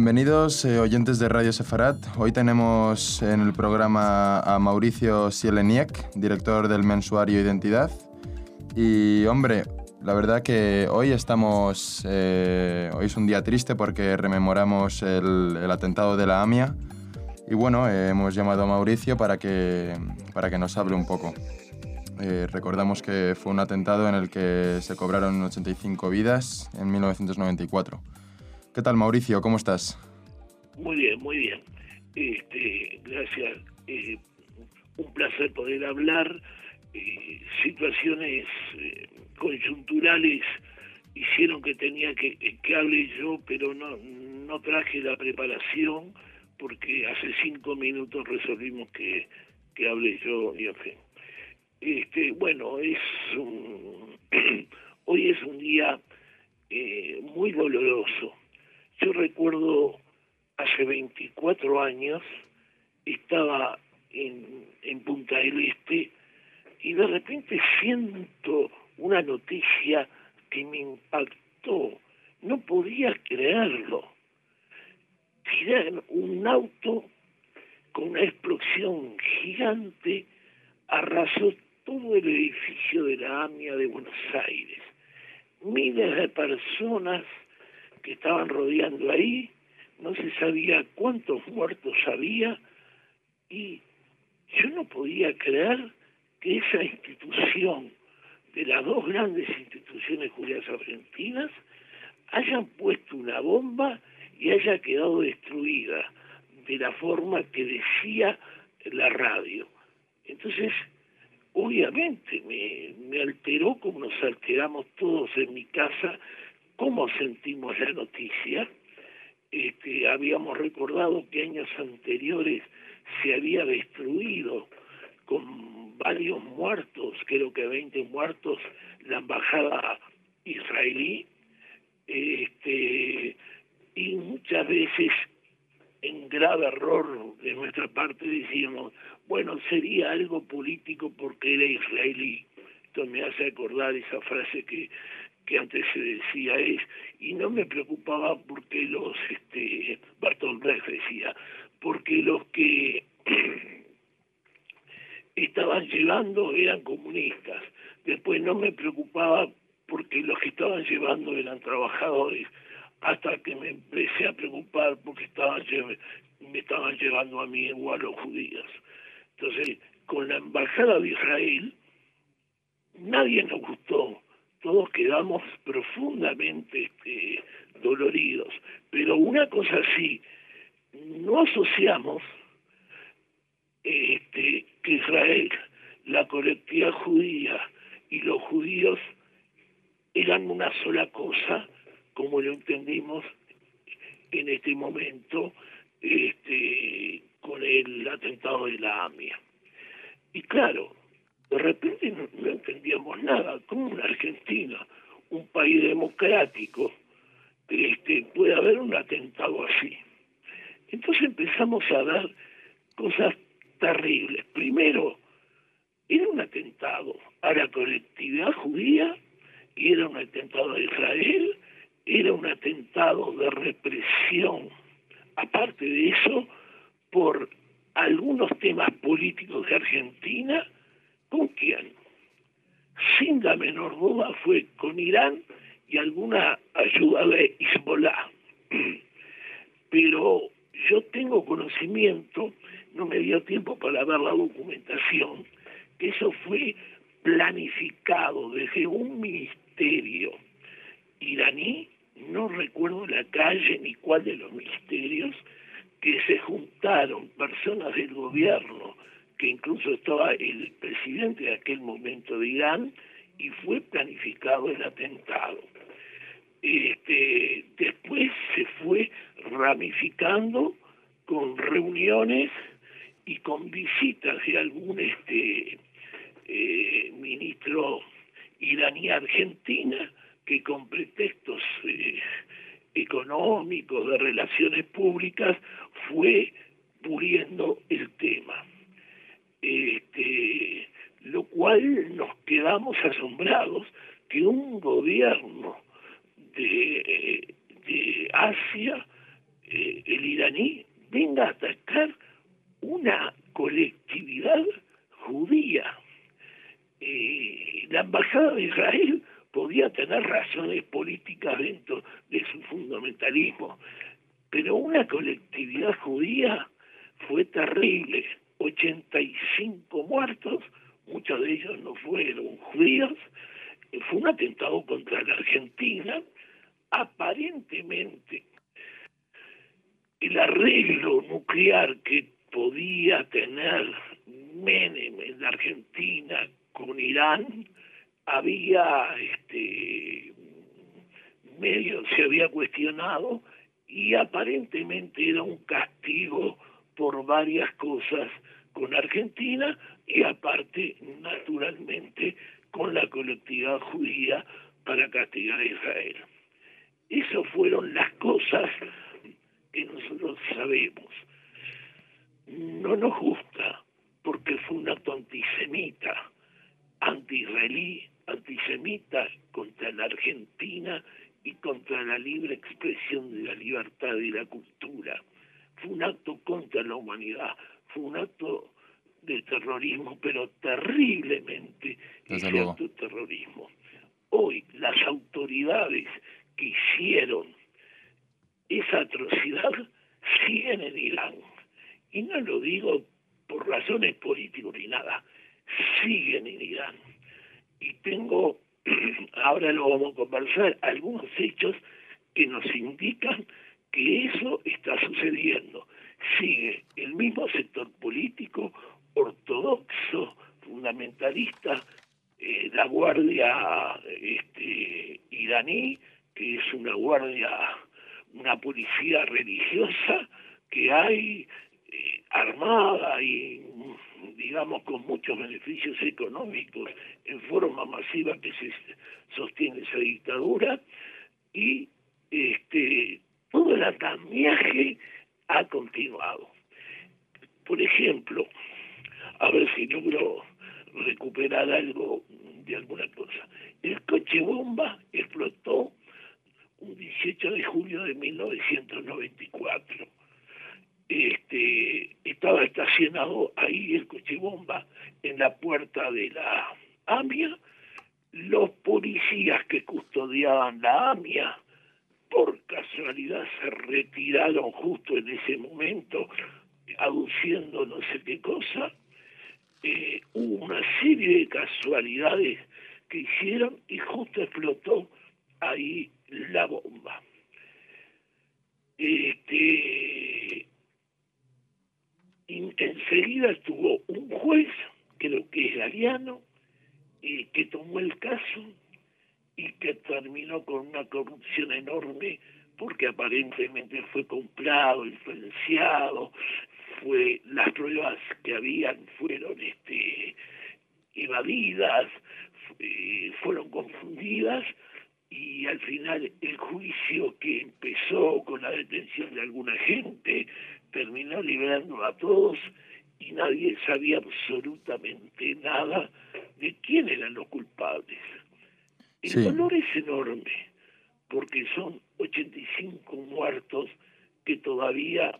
Bienvenidos oyentes de Radio Sefarat. Hoy tenemos en el programa a Mauricio Sieleniek, director del mensuario Identidad. Y hombre, la verdad que hoy hoy es un día triste porque rememoramos el atentado de la AMIA. Y bueno, hemos llamado a Mauricio para que nos hable un poco. Recordamos que fue un atentado en el que se cobraron 85 vidas en 1994. ¿Qué tal, Mauricio? ¿Cómo estás? Muy bien, muy bien. Gracias. Un placer poder hablar. Situaciones coyunturales hicieron que tenía que hable yo, pero no traje la preparación porque hace 5 minutos resolvimos que hable yo y en fin. Bueno, hoy es un día muy doloroso. Yo recuerdo hace 24 años estaba en Punta del Este y de repente siento una noticia que me impactó. No podía creerlo. Un auto con una explosión gigante arrasó todo el edificio de la AMIA de Buenos Aires. Miles de personas que estaban rodeando ahí, no se sabía cuántos muertos había, y yo no podía creer que esa institución, de las dos grandes instituciones judías argentinas, hayan puesto una bomba y haya quedado destruida de la forma que decía la radio. Entonces, obviamente me alteró como nos alteramos todos en mi casa, cómo sentimos la noticia. Habíamos recordado que años anteriores se había destruido con varios muertos, creo que 20 muertos, la embajada israelí, y muchas veces en grave error de nuestra parte decíamos, bueno, sería algo político porque era israelí. Esto me hace acordar esa frase que antes se decía y no me preocupaba porque Bertolt Brecht decía, porque los que estaban llevando eran comunistas. Después no me preocupaba porque los que estaban llevando eran trabajadores, hasta que me empecé a preocupar porque me estaban llevando a mí o a los judíos. Entonces, con la embajada de Israel, nadie nos gustó, todos quedamos profundamente doloridos, pero una cosa sí, no asociamos que Israel, la colectividad judía y los judíos eran una sola cosa, como lo entendimos en este momento con el atentado de la AMIA. Y claro, de repente no entendíamos nada. ¿Cómo en Argentina, un país democrático, puede haber un atentado así? Entonces empezamos a ver cosas terribles. Primero, era un atentado a la colectividad judía y era un atentado a Israel, era un atentado de represión. Aparte de eso, por algunos temas políticos de Argentina, ¿con quién? Sin la menor duda fue con Irán y alguna ayuda de Hezbollah. Pero yo tengo conocimiento, no me dio tiempo para ver la documentación, que eso fue planificado desde un ministerio iraní, no recuerdo la calle ni cuál de los ministerios, que se juntaron personas del gobierno, que incluso estaba el presidente de aquel momento de Irán, y fue planificado el atentado. Después se fue ramificando con reuniones y con visitas de algún ministro iraní a Argentina, que con pretextos económicos, de relaciones públicas, fue puliendo el tema. Lo cual nos quedamos asombrados que un gobierno de Asia el iraní venga a atacar una colectividad judía. La embajada de Israel podía tener razones políticas dentro de su fundamentalismo, pero una colectividad judía fue terrible. 85 muertos, muchos de ellos no fueron judíos. Fue un atentado contra la Argentina. Aparentemente, el arreglo nuclear que podía tener Menem en la Argentina con Irán había medio se había cuestionado, y aparentemente era un castigo por varias cosas con Argentina y aparte, naturalmente, con la colectividad judía para castigar a Israel. Esas fueron las cosas que nosotros sabemos. No nos gusta porque fue un acto antisemita, anti-israelí, antisemita contra la Argentina y contra la libre expresión de la libertad y la cultura. Fue un acto contra la humanidad, fue un acto de terrorismo, pero terriblemente ese acto de terrorismo. Hoy las autoridades que hicieron esa atrocidad siguen en Irán. Y no lo digo por razones políticas ni nada, siguen en Irán. Y tengo, ahora lo vamos a conversar, algunos hechos que nos indican que eso está sucediendo. Sigue el mismo sector político, ortodoxo, fundamentalista, la guardia iraní, que es una guardia, una policía religiosa que hay armada y digamos con muchos beneficios económicos en forma masiva que se sostiene esa dictadura, y todo el andamiaje ha continuado. Por ejemplo, a ver si logro recuperar algo de alguna cosa. El coche bomba explotó un 18 de julio de 1994. Estaba estacionado ahí el coche bomba en la puerta de la AMIA. Los policías que custodiaban la AMIA, por casualidad, se retiraron justo en ese momento, aduciendo no sé qué cosa. Hubo una serie de casualidades que hicieron y justo explotó ahí la bomba. Enseguida estuvo un juez, creo que es Galeano, que tomó el caso y que terminó con una corrupción enorme porque aparentemente fue comprado, influenciado, las pruebas que habían fueron evadidas, fueron confundidas, y al final el juicio que empezó con la detención de alguna gente terminó liberando a todos y nadie sabía absolutamente nada de quién eran los culpables. El dolor es enorme porque son 85 muertos que todavía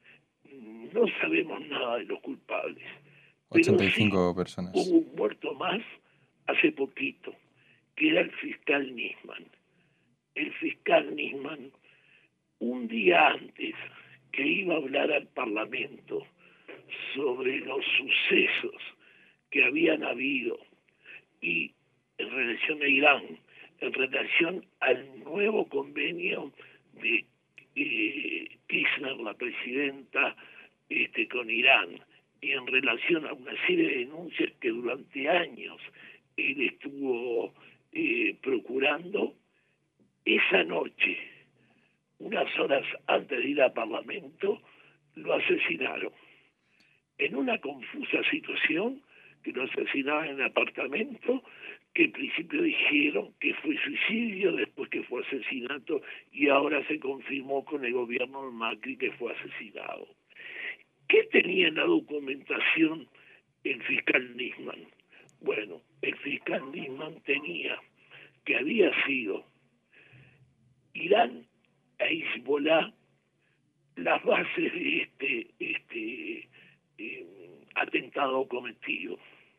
no sabemos nada de los culpables. 85 pero sí, personas. Hubo un muerto más hace poquito, que era el fiscal Nisman. El fiscal Nisman, un día antes que iba a hablar al Parlamento sobre los sucesos que habían habido y en relación a Irán, en relación al nuevo convenio de Kirchner, la presidenta, con Irán, y en relación a una serie de denuncias que durante años él estuvo procurando, esa noche, unas horas antes de ir al Parlamento, lo asesinaron. En una confusa situación, que lo asesinaban en el apartamento, que al principio dijeron que fue suicidio, después que fue asesinato, y ahora se confirmó con el gobierno de Macri que fue asesinado. ¿Qué tenía en la documentación el fiscal Nisman? Bueno, el fiscal Nisman tenía que había sido Irán e Hezbollah bases de este atentado cometido,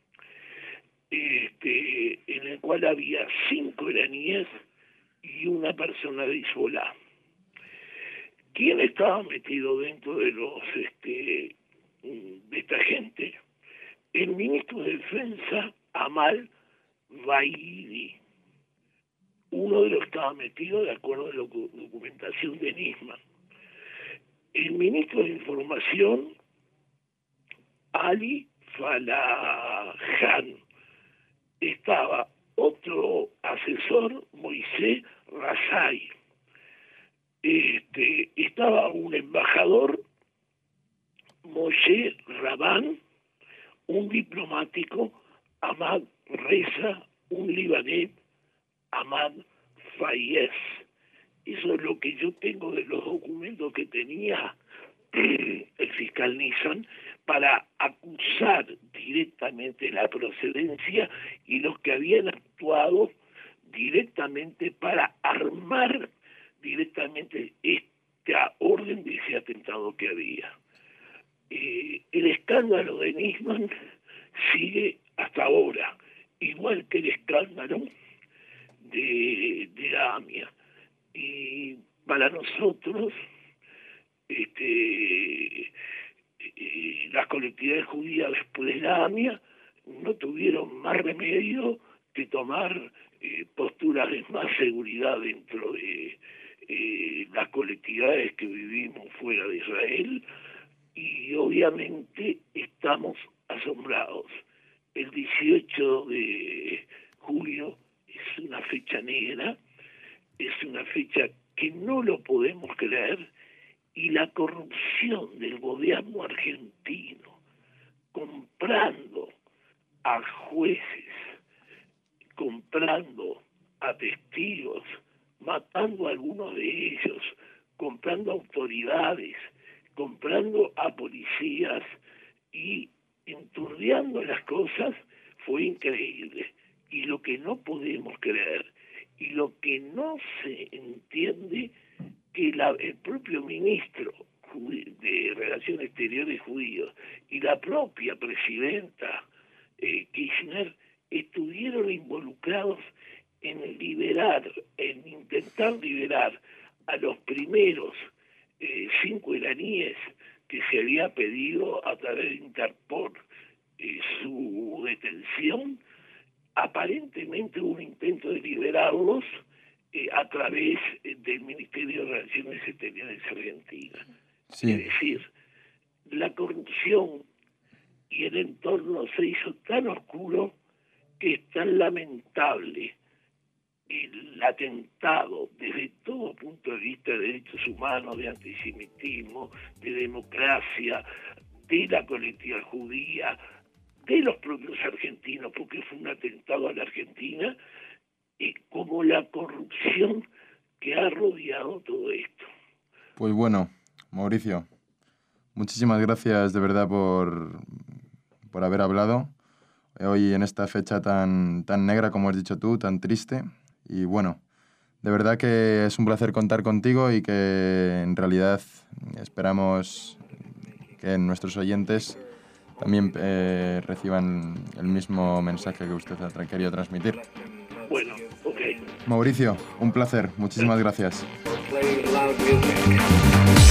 en el cual había 5 iraníes y una persona de Hezbollah. ¿Quién estaba metido dentro de de esta gente? El ministro de Defensa, Amal Baidi. Uno de los que estaba metido de acuerdo a la documentación de Nisman. El ministro de Información, Ali Falajan. Estaba otro asesor, Moisés Razai. Estaba un embajador, Moshe Rabán, un diplomático, Ahmad Reza, un libanés, Ahmad Fayez. Eso es lo que yo tengo de los documentos que tenía el fiscal Nisman para acusar directamente la procedencia y los que habían actuado directamente para armar directamente esta orden de ese atentado que había. El escándalo de Nisman sigue hasta ahora, igual que el escándalo de la AMIA. Y para nosotros, las colectividades judías después de la AMIA no tuvieron más remedio que tomar posturas de más seguridad dentro de las colectividades que vivimos fuera de Israel, y obviamente estamos asombrados. El 18 de julio es una fecha negra, es una fecha que no lo podemos creer, y la corrupción del gobierno argentino comprando a jueces, comprando a testigos, matando a algunos de ellos, comprando autoridades, comprando a policías y enturbiando las cosas, fue increíble. Y lo que no podemos creer y lo que no se entiende, que el propio ministro de Relaciones Exteriores judío y la propia presidenta Kirchner estuvieron involucrados en intentar liberar a los primeros 5 iraníes que se había pedido a través de Interpol su detención. Aparentemente hubo un intento de liberarlos a través del Ministerio de Relaciones Exteriores Argentina. Sí. Es decir, la corrupción y el entorno se hizo tan oscuro que es tan lamentable el atentado desde todo punto de vista de derechos humanos, de antisemitismo, de democracia, de la colectividad judía, de los propios argentinos, porque fue un atentado a la Argentina, como la corrupción que ha rodeado todo esto. Pues bueno, Mauricio, muchísimas gracias de verdad por haber hablado hoy en esta fecha tan negra, como has dicho tú, tan triste. Y bueno, de verdad que es un placer contar contigo y que en realidad esperamos que nuestros oyentes también reciban el mismo mensaje que usted ha querido transmitir. Bueno, ok. Mauricio, un placer. Muchísimas gracias.